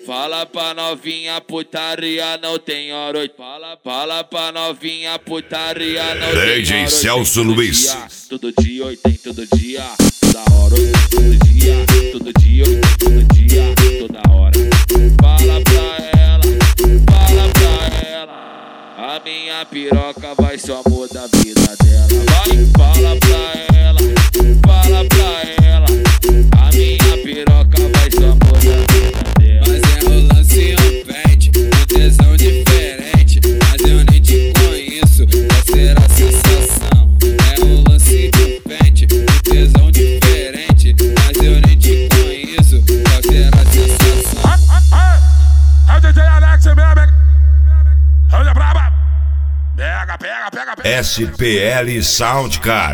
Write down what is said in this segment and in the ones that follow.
Fala pra novinha, putaria não tem hora. Fala pra novinha, putaria não tem hora. DJ Celso Luiz. Todo dia, tem todo dia. Toda hora, todo dia. Todo dia, todo dia. Toda hora. Fala pra ela. A minha piroca vai ser o amor da vida dela. Vai, fala pra ela. A minha piroca vai ser o amor da vida dela. Mas é o lance pente, um tesão diferente. Mas eu nem te conheço, qual será a sensação? É o lance pente, um tesão diferente. Mas eu nem te conheço, qual será a sensação? É o DJ Alex mesmo, olha braba. Pega. SPL Soundcar.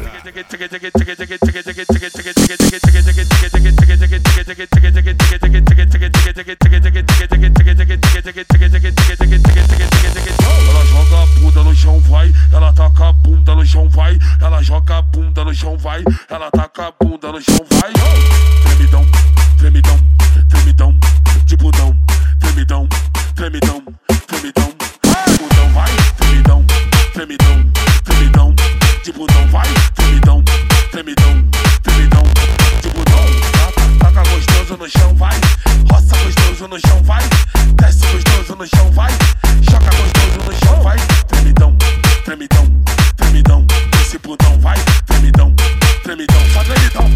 Ela joga a bunda no chão, vai. Ela taca a bunda no chão, vai. Ela joga a bunda no chão, vai. Ela taca a bunda no chão, vai. Tremidão, tremidão, tremidão, de bundão. Tremidão, tremidão, tremidão, de bundão, vai. Tremidão, tremidão, tremidão, de bundão, vai. Tremidão, tremidão, tremidão, de bundão. Taca gostoso no chão, vai. Roça gostoso no chão, vai. Desce gostoso no chão, vai. Choca gostoso no chão, vai. Tremidão, tremidão, tremidão, esse bundão, vai. Tremidão, tremidão, só tremidão.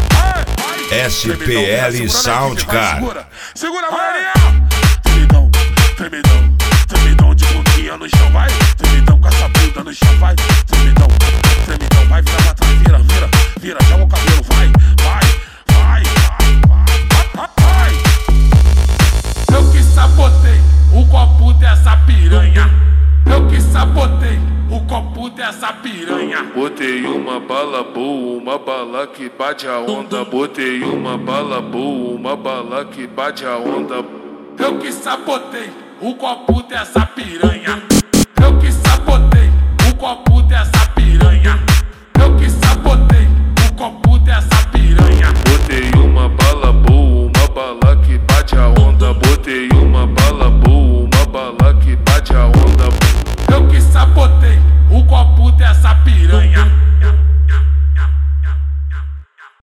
SPL Soundcar. Segura, Maria. Tremidão, tremidão, tremidão de bundinha no chão, vai. Tremidão com essa bunda no chão, vai. Tremidão, tremidão, vai, vira pra trás, vira, joga o cabelo, vai. Eu que sabotei o copo dessa piranha. Eu que sabotei o copo dessa piranha. Botei uma bala boa, uma bala que bate a onda. Botei uma bala boa, uma bala que bate a onda. Eu que sabotei o copo dessa piranha.